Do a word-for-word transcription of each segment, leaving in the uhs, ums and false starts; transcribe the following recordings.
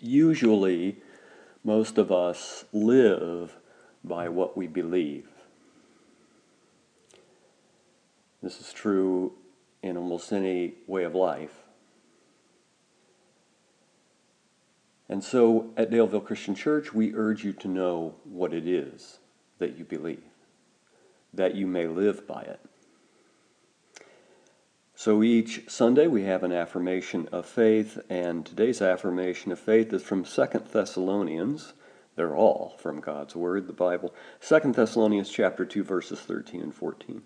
Usually, most of us live by what we believe. This is true in almost any way of life. And so at Daleville Christian Church, we urge you to know what it is that you believe, that you may live by it. So each Sunday we have an affirmation of faith, and today's affirmation of faith is from Second Thessalonians. They're all from God's Word, the Bible. Second Thessalonians chapter two, verses thirteen and fourteen.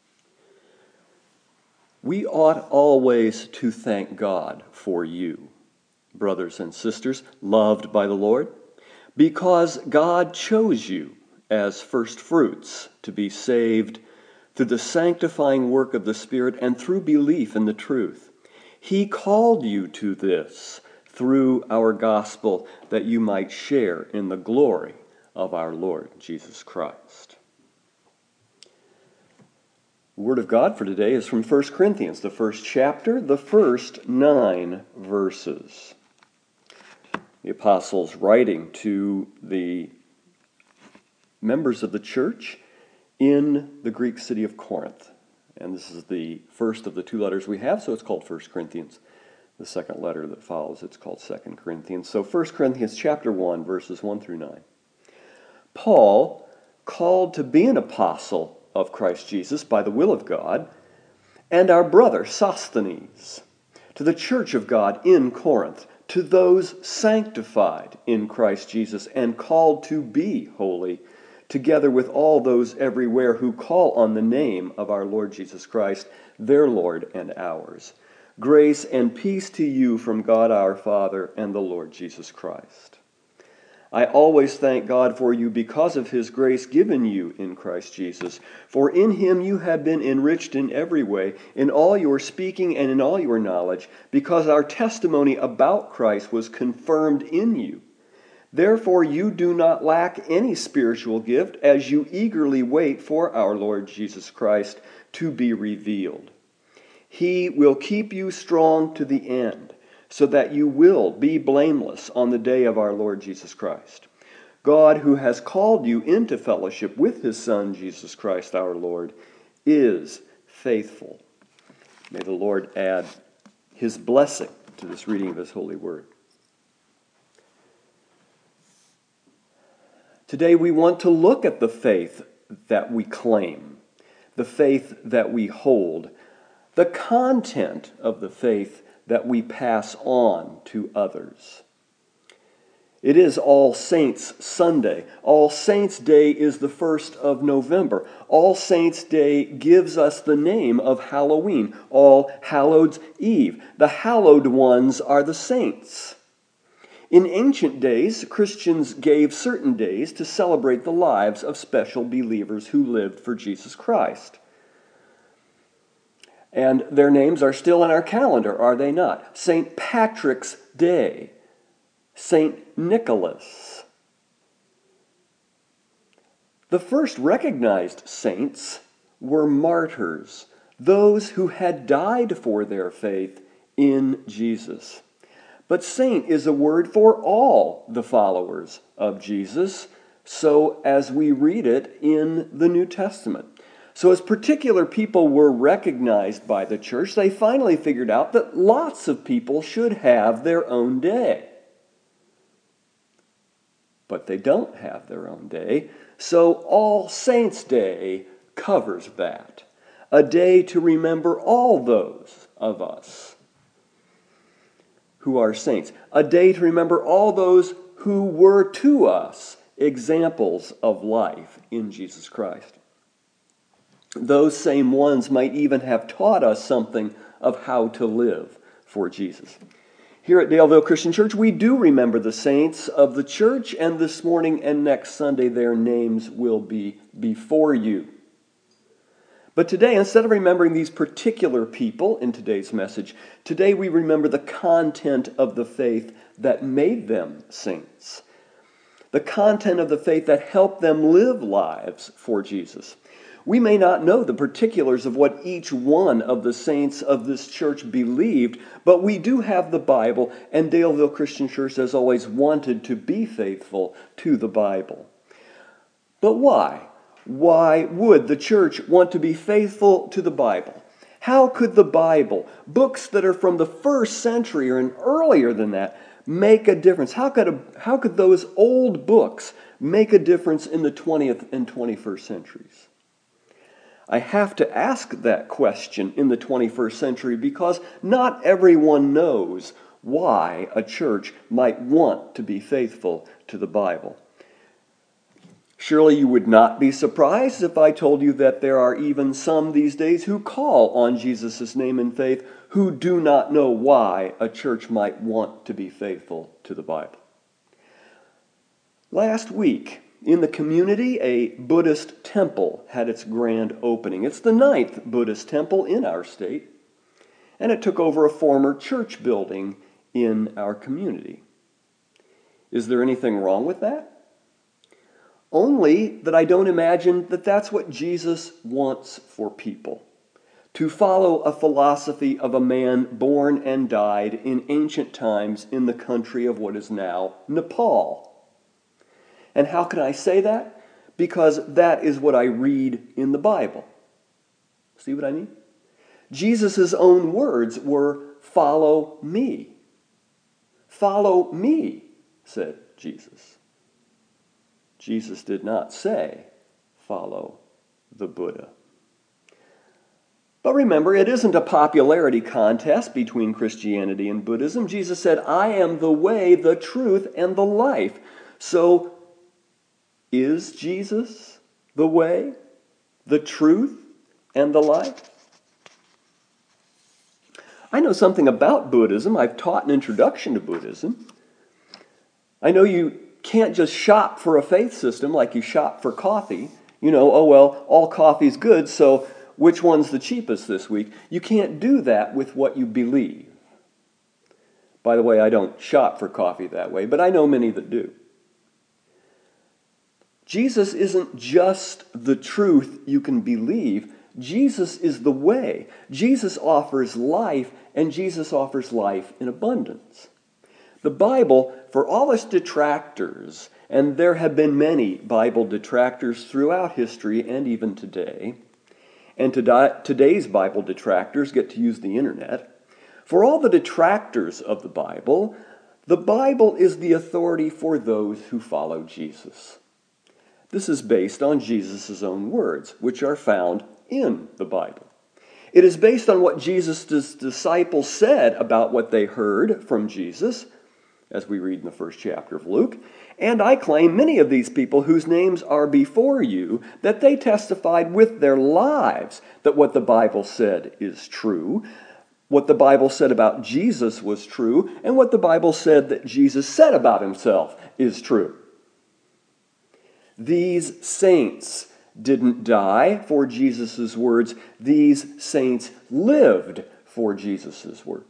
We ought always to thank God for you, brothers and sisters, loved by the Lord, because God chose you as first fruits to be saved through the sanctifying work of the Spirit and through belief in the truth. He called you to this through our gospel, that you might share in the glory of our Lord Jesus Christ. The Word of God for today is from First Corinthians, the first chapter, the first nine verses. The apostle's writing to the members of the church in the Greek city of Corinth. And this is the first of the two letters we have, so it's called First Corinthians. The second letter that follows, it's called Second Corinthians. So First Corinthians chapter one, verses one through nine. Paul, called to be an apostle of Christ Jesus by the will of God, and our brother Sosthenes, to the church of God in Corinth, to those sanctified in Christ Jesus and called to be holy, together with all those everywhere who call on the name of our Lord Jesus Christ, their Lord and ours. Grace and peace to you from God our Father and the Lord Jesus Christ. I always thank God for you because of his grace given you in Christ Jesus. For in him you have been enriched in every way, in all your speaking and in all your knowledge, because our testimony about Christ was confirmed in you. Therefore you do not lack any spiritual gift as you eagerly wait for our Lord Jesus Christ to be revealed. He will keep you strong to the end, so that you will be blameless on the day of our Lord Jesus Christ. God, who has called you into fellowship with his Son, Jesus Christ our Lord, is faithful. May the Lord add his blessing to this reading of his holy word. Today we want to look at the faith that we claim, the faith that we hold, the content of the faith that we pass on to others. It is All Saints Sunday. All Saints Day is the first of November. All Saints Day gives us the name of Halloween, All Hallows Eve. The hallowed ones are the saints. In ancient days, Christians gave certain days to celebrate the lives of special believers who lived for Jesus Christ. And their names are still in our calendar, are they not? Saint Patrick's Day, Saint Nicholas. The first recognized saints were martyrs, those who had died for their faith in Jesus. But saint is a word for all the followers of Jesus, so as we read it in the New Testament. So as particular people were recognized by the church, they finally figured out that lots of people should have their own day. But they don't have their own day, so All Saints' Day covers that. A day to remember all those of us who are saints. A day to remember all those who were to us examples of life in Jesus Christ. Those same ones might even have taught us something of how to live for Jesus. Here at Daleville Christian Church, we do remember the saints of the church, and this morning and next Sunday their names will be before you. But today, instead of remembering these particular people in today's message, today we remember the content of the faith that made them saints. The content of the faith that helped them live lives for Jesus. We may not know the particulars of what each one of the saints of this church believed, but we do have the Bible, and Daleville Christian Church has always wanted to be faithful to the Bible. But why? Why would the church want to be faithful to the Bible? How could the Bible, books that are from the first century or earlier than that, make a difference? How could, a, how could those old books make a difference in the twentieth and twenty-first centuries? I have to ask that question in the twenty-first century because not everyone knows why a church might want to be faithful to the Bible. Surely you would not be surprised if I told you that there are even some these days who call on Jesus' name in faith who do not know why a church might want to be faithful to the Bible. Last week, in the community, a Buddhist temple had its grand opening. It's the ninth Buddhist temple in our state, and it took over a former church building in our community. Is there anything wrong with that? Only that I don't imagine that that's what Jesus wants for people. To follow a philosophy of a man born and died in ancient times in the country of what is now Nepal. And how can I say that? Because that is what I read in the Bible. See what I mean? Jesus' own words were, "Follow me." Follow me, said Jesus. Jesus did not say, "Follow the Buddha." But remember, it isn't a popularity contest between Christianity and Buddhism. Jesus said, "I am the way, the truth, and the life." So, is Jesus the way, the truth, and the life? I know something about Buddhism. I've taught an introduction to Buddhism. I know you can't just shop for a faith system like you shop for coffee. You know, oh well, all coffee's good, so which one's the cheapest this week? You can't do that with what you believe. By the way, I don't shop for coffee that way, but I know many that do. Jesus isn't just the truth you can believe. Jesus is the way. Jesus offers life, and Jesus offers life in abundance. The Bible, for all its detractors, and there have been many Bible detractors throughout history and even today, and today's Bible detractors get to use the internet. For all the detractors of the Bible, the Bible is the authority for those who follow Jesus. This is based on Jesus' own words, which are found in the Bible. It is based on what Jesus' disciples said about what they heard from Jesus, as we read in the first chapter of Luke. And I claim many of these people whose names are before you, that they testified with their lives that what the Bible said is true, what the Bible said about Jesus was true, and what the Bible said that Jesus said about himself is true. These saints didn't die for Jesus' words. These saints lived for Jesus' words.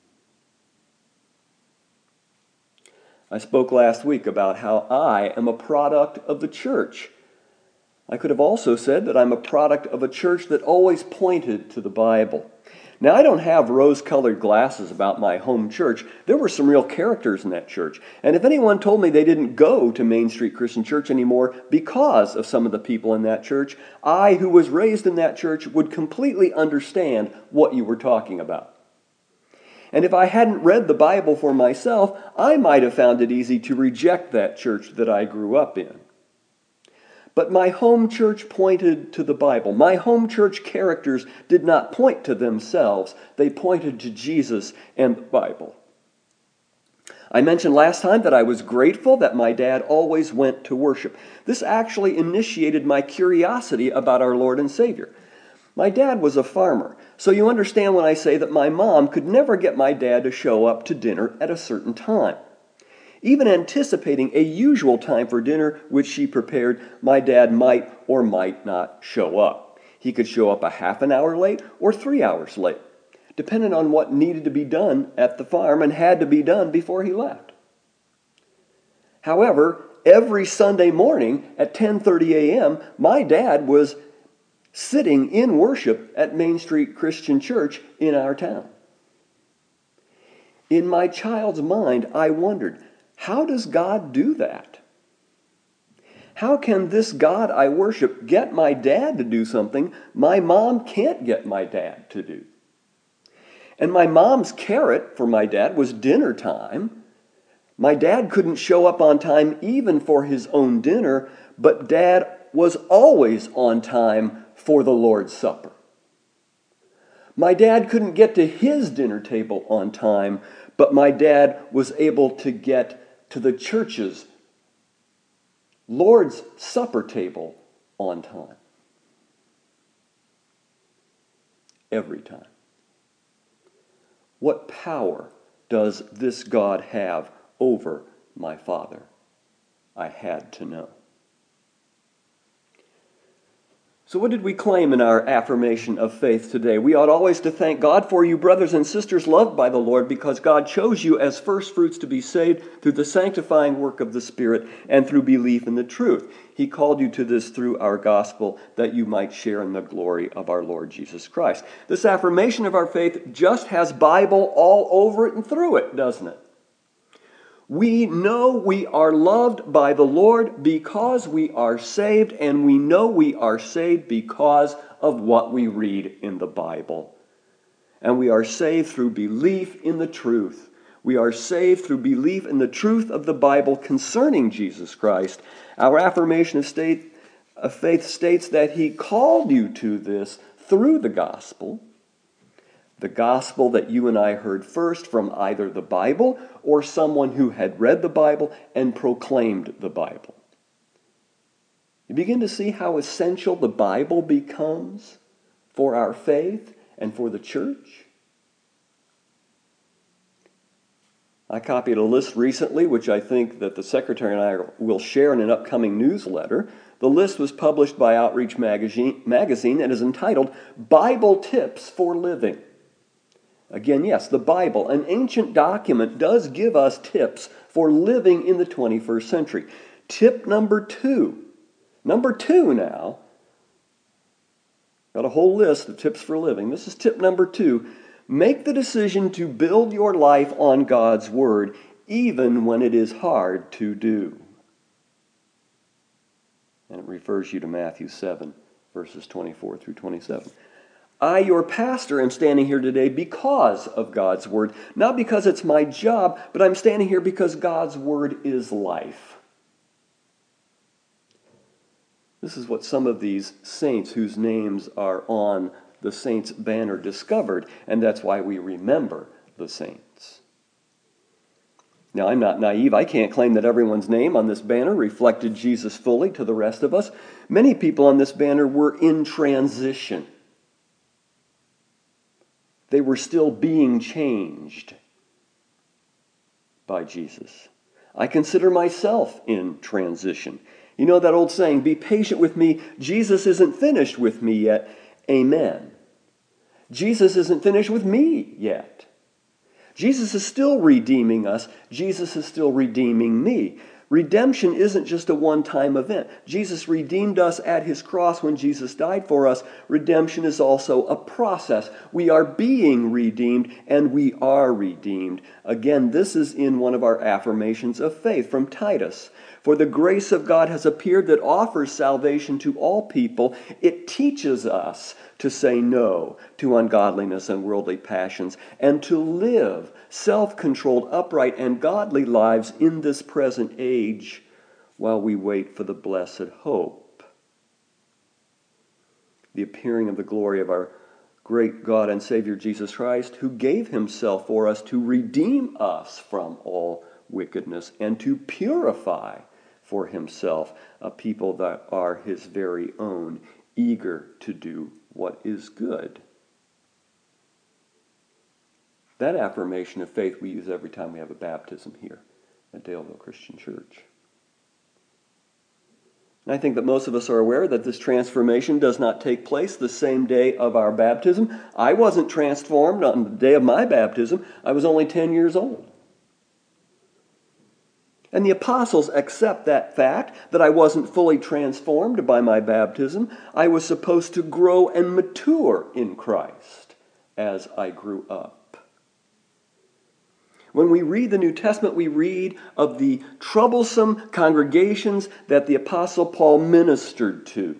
I spoke last week about how I am a product of the church. I could have also said that I'm a product of a church that always pointed to the Bible. Now, I don't have rose-colored glasses about my home church. There were some real characters in that church. And if anyone told me they didn't go to Main Street Christian Church anymore because of some of the people in that church, I, who was raised in that church, would completely understand what you were talking about. And if I hadn't read the Bible for myself, I might have found it easy to reject that church that I grew up in. But my home church pointed to the Bible. My home church characters did not point to themselves. They pointed to Jesus and the Bible. I mentioned last time that I was grateful that my dad always went to worship. This actually initiated my curiosity about our Lord and Savior. My dad was a farmer, so you understand when I say that my mom could never get my dad to show up to dinner at a certain time. Even anticipating a usual time for dinner, which she prepared, my dad might or might not show up. He could show up a half an hour late or three hours late, depending on what needed to be done at the farm and had to be done before he left. However, every Sunday morning at ten thirty a.m., my dad was sitting in worship at Main Street Christian Church in our town. In my child's mind, I wondered, how does God do that? How can this God I worship get my dad to do something my mom can't get my dad to do? And my mom's carrot for my dad was dinner time. My dad couldn't show up on time even for his own dinner, but Dad was always on time for the Lord's Supper. My dad couldn't get to his dinner table on time, but my dad was able to get to the church's Lord's Supper table on time. Every time. What power does this God have over my father? I had to know. So what did we claim in our affirmation of faith today? We ought always to thank God for you, brothers and sisters loved by the Lord, because God chose you as first fruits to be saved through the sanctifying work of the Spirit and through belief in the truth. He called you to this through our gospel, that you might share in the glory of our Lord Jesus Christ. This affirmation of our faith just has Bible all over it and through it, doesn't it? We know we are loved by the Lord because we are saved, and we know we are saved because of what we read in the Bible. And we are saved through belief in the truth. We are saved through belief in the truth of the Bible concerning Jesus Christ. Our affirmation of, state, of faith states that He called you to this through the gospel. The gospel that you and I heard first from either the Bible or someone who had read the Bible and proclaimed the Bible. You begin to see how essential the Bible becomes for our faith and for the church. I copied a list recently, which I think that the secretary and I will share in an upcoming newsletter. The list was published by Outreach Magazine, magazine and is entitled Bible Tips for Living. Again, yes, the Bible, an ancient document, does give us tips for living in the twenty-first century. Tip number two. Number two now. Got a whole list of tips for living. This is tip number two. Make the decision to build your life on God's Word, even when it is hard to do. And it refers you to Matthew seven, verses twenty-four through twenty-seven. I, your pastor, am standing here today because of God's Word. Not because it's my job, but I'm standing here because God's Word is life. This is what some of these saints whose names are on the saints' banner discovered, and that's why we remember the saints. Now, I'm not naive. I can't claim that everyone's name on this banner reflected Jesus fully to the rest of us. Many people on this banner were in transition. They were still being changed by Jesus. I consider myself in transition. You know that old saying, be patient with me. Jesus isn't finished with me yet. Amen. Jesus isn't finished with me yet. Jesus is still redeeming us. Jesus is still redeeming me. Redemption isn't just a one-time event. Jesus redeemed us at His cross when Jesus died for us. Redemption is also a process. We are being redeemed, and we are redeemed. Again, this is in one of our affirmations of faith from Titus. For the grace of God has appeared that offers salvation to all people. It teaches us to say no to ungodliness and worldly passions, and to live self-controlled, upright, and godly lives in this present age while we wait for the blessed hope, the appearing of the glory of our great God and Savior Jesus Christ, who gave Himself for us to redeem us from all wickedness and to purify for Himself a people that are His very own, eager to do what is good. That affirmation of faith we use every time we have a baptism here at Daleville Christian Church. And I think that most of us are aware that this transformation does not take place the same day of our baptism. I wasn't transformed on the day of my baptism. I was only ten years old. And the apostles accept that fact, that I wasn't fully transformed by my baptism. I was supposed to grow and mature in Christ as I grew up. When we read the New Testament, we read of the troublesome congregations that the Apostle Paul ministered to.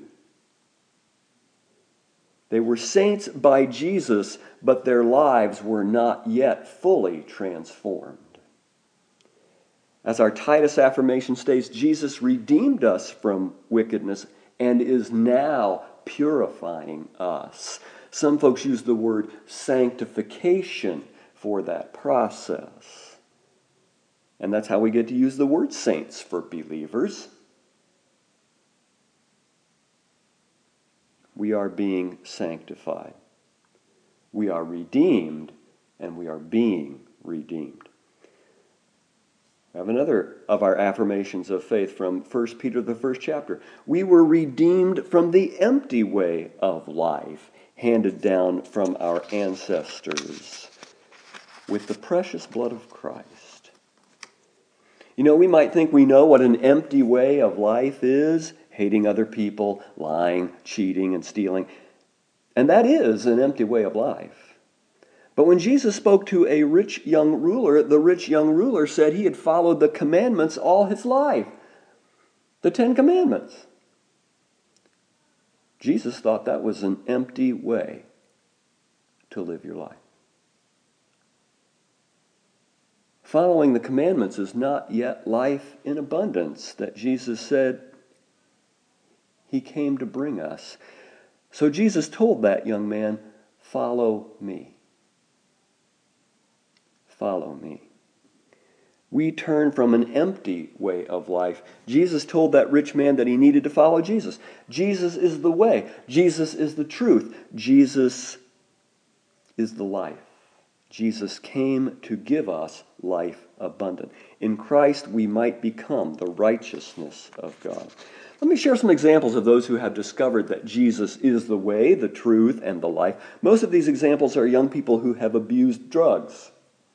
They were saints by Jesus, but their lives were not yet fully transformed. As our Titus affirmation states, Jesus redeemed us from wickedness and is now purifying us. Some folks use the word sanctification for that process. And that's how we get to use the word saints for believers. We are being sanctified. We are redeemed, and we are being redeemed. I have another of our affirmations of faith from First Peter, the first chapter. We were redeemed from the empty way of life handed down from our ancestors with the precious blood of Christ. You know, we might think we know what an empty way of life is, hating other people, lying, cheating, and stealing. And that is an empty way of life. But when Jesus spoke to a rich young ruler, the rich young ruler said he had followed the commandments all his life. The Ten Commandments. Jesus thought that was an empty way to live your life. Following the commandments is not yet life in abundance that Jesus said he came to bring us. So Jesus told that young man, "Follow me. Follow me." We turn from an empty way of life. Jesus told that rich man that he needed to follow Jesus. Jesus is the way. Jesus is the truth. Jesus is the life. Jesus came to give us life abundant. In Christ, we might become the righteousness of God. Let me share some examples of those who have discovered that Jesus is the way, the truth, and the life. Most of these examples are young people who have abused drugs.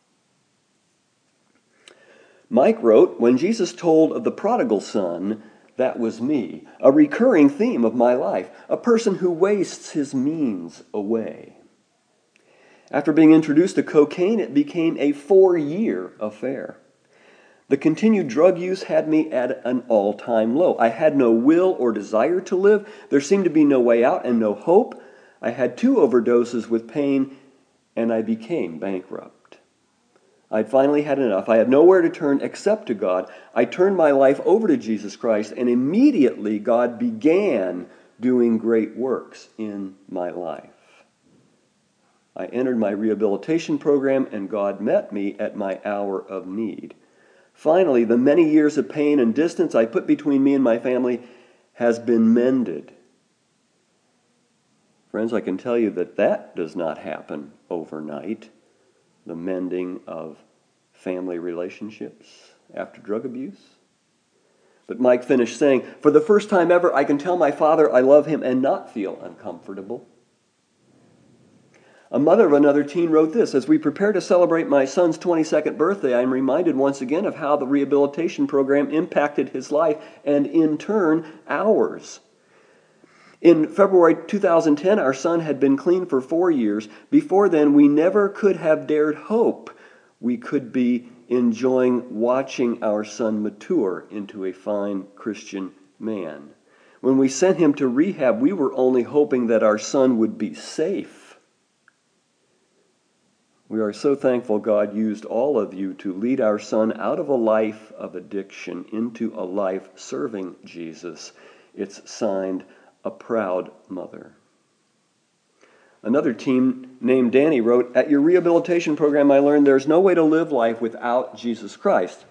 Mike wrote, "When Jesus told of the prodigal son, that was me, a recurring theme of my life, a person who wastes his means away." After being introduced to cocaine, it became a four-year affair. The continued drug use had me at an all-time low. I had no will or desire to live. There seemed to be no way out and no hope. I had two overdoses with pain, and I became bankrupt. I'd finally had enough. I had nowhere to turn except to God. I turned my life over to Jesus Christ, and immediately God began doing great works in my life. I entered my rehabilitation program, and God met me at my hour of need. Finally, the many years of pain and distance I put between me and my family has been mended. Friends, I can tell you that that does not happen overnight. The mending of family relationships after drug abuse. But Mike finished saying, "For the first time ever, I can tell my father I love him and not feel uncomfortable." A mother of another teen wrote this, "As we prepare to celebrate my son's twenty-second birthday, I am reminded once again of how the rehabilitation program impacted his life and, in turn, ours. In February two thousand ten, our son had been clean for four years. Before then, we never could have dared hope we could be enjoying watching our son mature into a fine Christian man. When we sent him to rehab, we were only hoping that our son would be safe. We are so thankful God used all of you to lead our son out of a life of addiction into a life serving Jesus." It's signed, "A Proud Mother." Another teen named Danny wrote, "At your rehabilitation program, I learned there's no way to live life without Jesus Christ.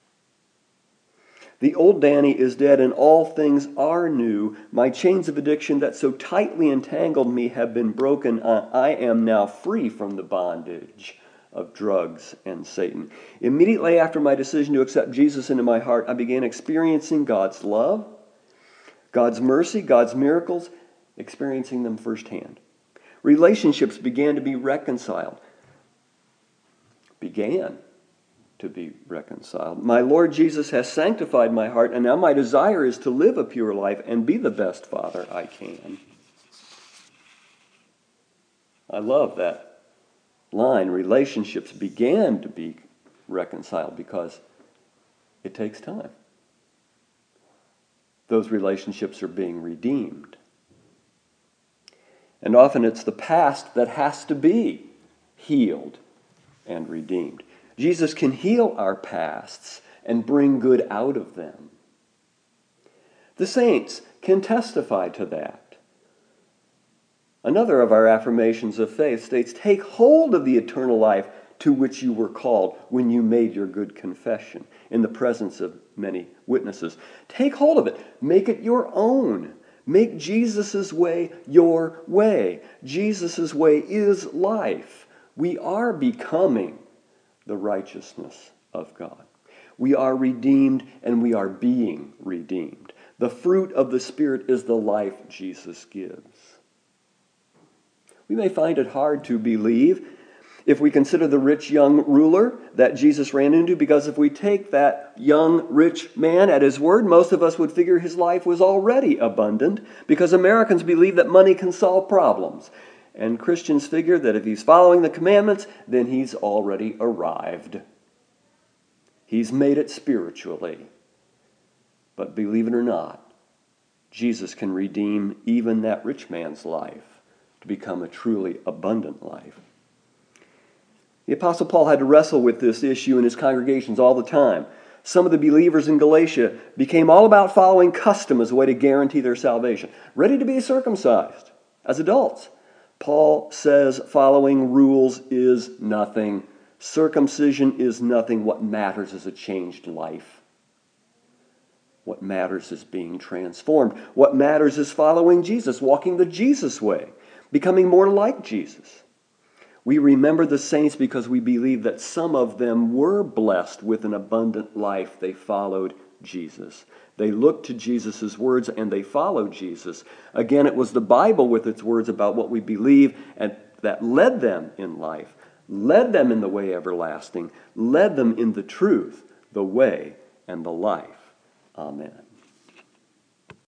The old Danny is dead and all things are new. My chains of addiction that so tightly entangled me have been broken. I am now free from the bondage of drugs and Satan." Immediately after my decision to accept Jesus into my heart, I began experiencing God's love, God's mercy, God's miracles, experiencing them firsthand. Relationships began to be reconciled. Began. to be reconciled. My Lord Jesus has sanctified my heart, and now my desire is to live a pure life and be the best father I can. I love that line. Relationships began to be reconciled because it takes time. Those relationships are being redeemed. And often it's the past that has to be healed and redeemed. Jesus can heal our pasts and bring good out of them. The saints can testify to that. Another of our affirmations of faith states, take hold of the eternal life to which you were called when you made your good confession in the presence of many witnesses. Take hold of it. Make it your own. Make Jesus' way your way. Jesus' way is life. We are becoming the righteousness of God. We are redeemed and we are being redeemed. The fruit of the Spirit is the life Jesus gives. We may find it hard to believe if we consider the rich young ruler that Jesus ran into, because if we take that young rich man at his word, most of us would figure his life was already abundant, because Americans believe that money can solve problems. And Christians figure that if he's following the commandments, then he's already arrived. He's made it spiritually. But believe it or not, Jesus can redeem even that rich man's life to become a truly abundant life. The Apostle Paul had to wrestle with this issue in his congregations all the time. Some of the believers in Galatia became all about following custom as a way to guarantee their salvation, ready to be circumcised as adults. Paul says following rules is nothing. Circumcision is nothing. What matters is a changed life. What matters is being transformed. What matters is following Jesus, walking the Jesus way, becoming more like Jesus. We remember the saints because we believe that some of them were blessed with an abundant life. They followed Jesus. They looked to Jesus' words and they followed Jesus. Again, it was the Bible with its words about what we believe and that led them in life, led them in the way everlasting, led them in the truth, the way, and the life. Amen.